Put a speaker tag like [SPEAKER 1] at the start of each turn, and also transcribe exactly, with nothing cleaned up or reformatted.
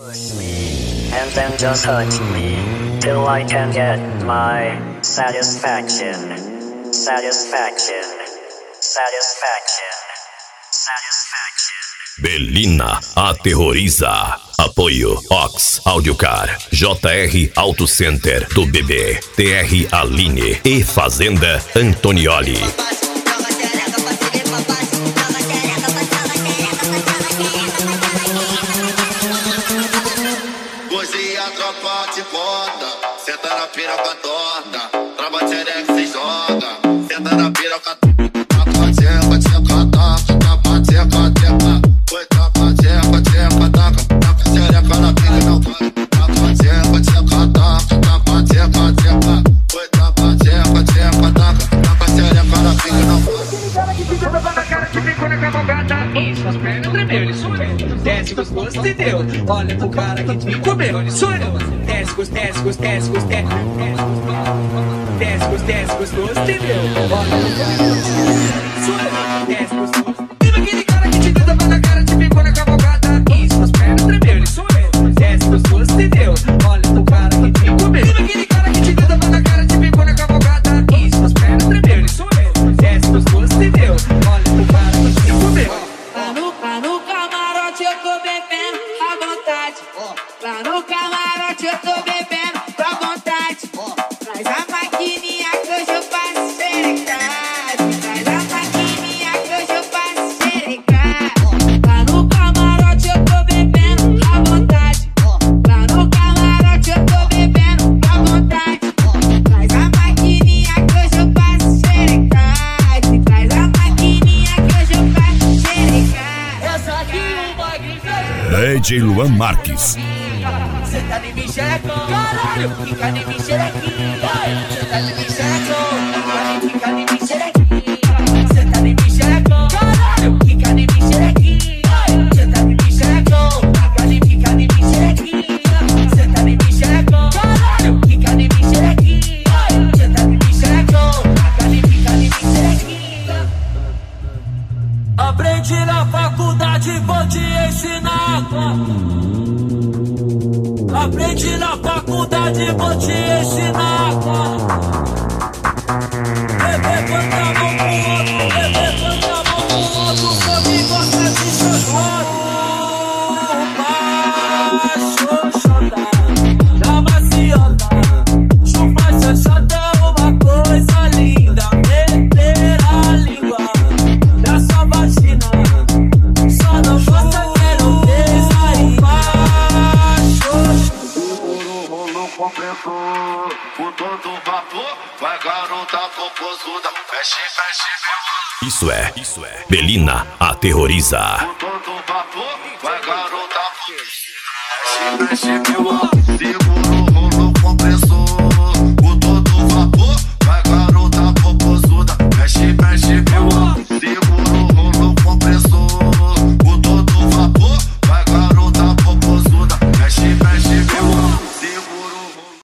[SPEAKER 1] Push me, and then just hurt me, till I can get my satisfaction. Satisfaction. Satisfaction. Satisfaction.
[SPEAKER 2] Belina aterroriza. Apoio Ox Audiocar, J R Auto Center do B B, T R Aline e Fazenda Antonioli.
[SPEAKER 3] Hoje a tropa te bota, senta na piroca torta, trava xereca cê joga, senta na piroca torta, tcheca, tcheca, taca, tapa, tcheca, tcheca, foi tapa, tcheca, tcheca, taca, taca xereca na pica não vai, tapa, tcheca, tcheca, taca, tapa, tcheca, tcheca, foi tapa, tcheca, tcheca, taca, taca xereca na pica não vai.
[SPEAKER 4] Isso, as pernas tremeu, ele sou eu. Desce gostoso e deu. Olha pro cara que me comeu, ele sou eu. Desce gostoso, desce gostoso, desce gostoso, desce gostoso, desce gostoso e deu. Olha pro cara que sou eu. Desce gostoso. Viva aquele cara que te deu tapa na cara, te pegou na cavalgada. Isso, as pernas tremeu, ele sou eu. Desce gostoso e deu. Olha pro cara que me comeu. Viva aquele cara que te deu tapa na cara, te pegou na cavalgada. Isso, as pernas tremeu, ele sou eu. Desce gostoso e deu. Olha pro cara que me comeu.
[SPEAKER 5] Lá no, lá no camarote eu tô bebendo à vontade. Lá no camarote eu tô bebendo à vontade. Traz a maquininha que hoje eu faço xerecade. Traz a maquininha que hoje eu faço xerecade. Lá no camarote eu tô bebendo à vontade. Lá no camarote eu tô bebendo à vontade. Traz a maquininha que hoje eu faço xerecade. Traz a maquininha que hoje eu faço xerecade.
[SPEAKER 2] D J Luan Marques.
[SPEAKER 4] Cê tá de mim xerecão, caralho, fica de mim xerequinha. Cê tá de mim xerecão, fica de mim xerequinha. Cê tá de mim xerecão, caralho, fica de mim xerequinha. Cê tá de mim xerecão, fica de fica de mim xerequinha. Cê tá de mim xerecão, caralho, fica de mim xerequinha. Cê tá de mim xerecão, fica de fica de mim xerequinha. Aprendi na faculdade, vou te ensinar. Aprendi na faculdade, vou te ensinar. Levanta a mão pro outro, levanta a mão pro outro, que gosta de xoxota. Xoxota, dá maciota. Chupa xoxota é uma coisa linda. Meter a língua na sua vagina. Só não gosta, quero ver aí.
[SPEAKER 3] Completou, com todo vapor, vai garota popozuda, feche, feche, meu.
[SPEAKER 2] Isso é, isso é. Belina aterroriza.
[SPEAKER 3] Com todo vapor, vai garota popozuda, feche, feche, meu.